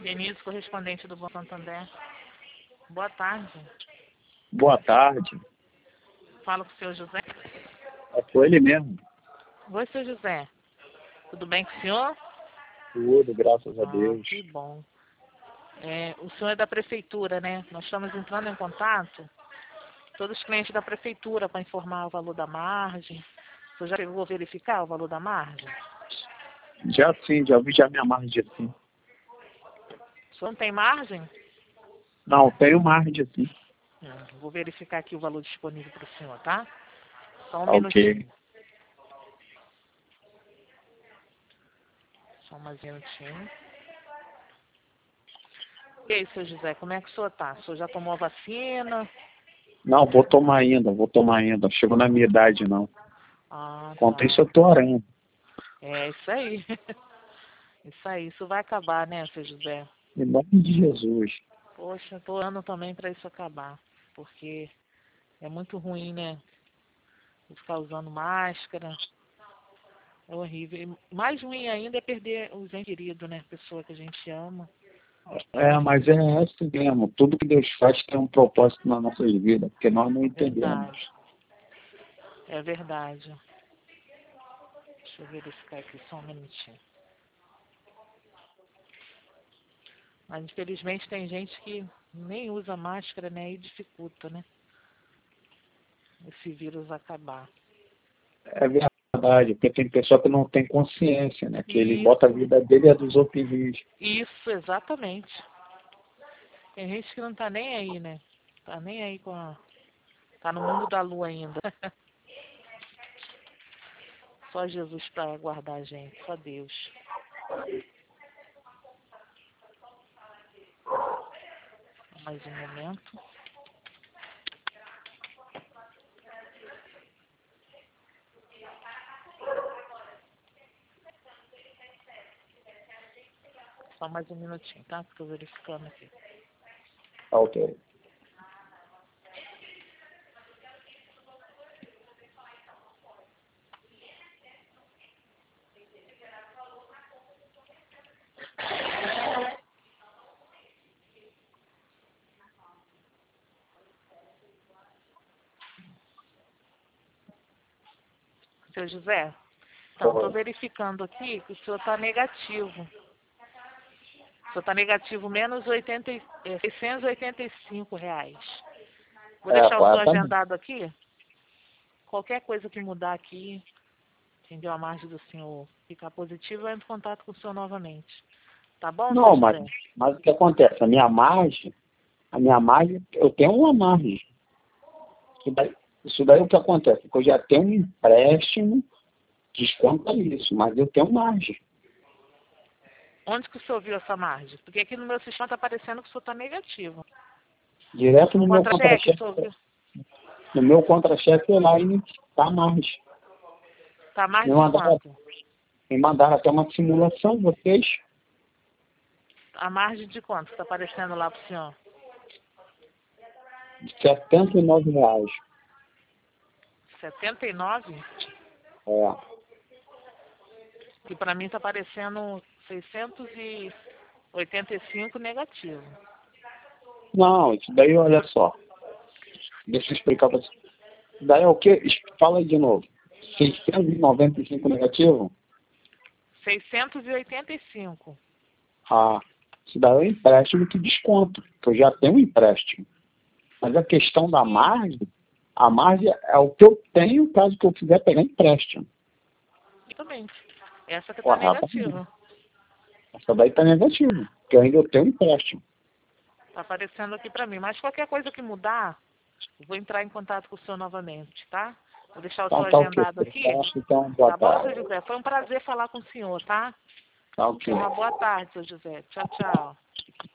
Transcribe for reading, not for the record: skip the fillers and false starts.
Denise, correspondente do Banco Santander. Boa tarde. Boa tarde. Falo com o senhor José. É com ele mesmo. Oi, senhor José. Tudo bem com o senhor? Tudo, graças a Deus. Que bom. O senhor é da prefeitura, né? Nós estamos entrando em contato, todos os clientes da prefeitura, para informar o valor da margem. O senhor já chegou a verificar o valor da margem? Já sim, já vi já minha margem sim. O senhor não tem margem? Não, tenho margem sim. Vou verificar aqui o valor disponível para o senhor, tá? Só um Ok. minutinho. Só mais um minutinho. E aí, senhor José, como é que o senhor tá? O senhor já tomou a vacina? Não, vou tomar ainda. Chegou na minha idade, não. Enquanto Tá. isso, eu tô orando. É isso aí. Isso aí. Isso vai acabar, né, senhor José? Em nome de Jesus. Poxa, eu tô orando também para isso acabar. Porque é muito ruim, né? Ficar usando máscara. É horrível. E mais ruim ainda é perder os entes queridos, né? Pessoa que a gente ama. Mas é assim mesmo. Tudo que Deus faz tem um propósito nas nossas vidas, porque nós não entendemos. É verdade. Deixa eu verificar aqui só um minutinho. Mas infelizmente tem gente que nem usa máscara, né? E dificulta, né? Esse vírus acabar. É verdade, porque tem pessoa que não tem consciência, né? Que ele Isso. bota a vida dele e a dos outros em risco. Isso, exatamente. Tem gente que não tá nem aí, né? Tá nem aí com a... Tá no mundo da lua ainda. Só Jesus para guardar a gente, só Deus. Mais um momento. Só mais um minutinho, tá? Estou verificando aqui. Ok. Seu José, então, estou verificando aqui que o senhor está negativo. O senhor está negativo menos R$ 685. Vou deixar o senhor agendado aqui. Qualquer coisa que mudar aqui, entendeu? A margem do senhor ficar positiva, eu entro em contato com o senhor novamente. Tá bom, Não, senhor José? mas o que acontece? A minha margem, eu tenho uma margem. Isso daí é o que acontece, porque eu já tenho um empréstimo, desconta isso, mas eu tenho margem. Onde que o senhor viu essa margem? Porque aqui no meu sistema está aparecendo que o senhor está negativo. Direto no meu Contra-cheque, contra-cheque. No meu contra-cheque online está a margem. Está mais de quanto? Me mandaram até uma simulação, vocês. A margem de quanto está aparecendo lá para o senhor? De R$ 79. 79? É. E para mim está aparecendo 685 negativo. Não, isso daí, olha só. Deixa eu explicar para você. Daí é o quê? Fala aí de novo. 695 negativo? 685. Isso daí é um empréstimo que desconto, que eu já tenho um empréstimo. Mas a questão da margem, a margem é o que eu tenho caso que eu quiser pegar empréstimo. Exatamente. Essa que está negativa. Essa daí está negativa, porque eu ainda tenho um empréstimo. Está aparecendo aqui para mim. Mas qualquer coisa que mudar, eu vou entrar em contato com o senhor novamente, tá? Vou deixar o senhor agendado aqui. Então, boa Tá bom, tarde. senhor José? Foi um prazer falar com o senhor, tá? Tá ok. Uma boa tarde, senhor José. Tchau, tchau.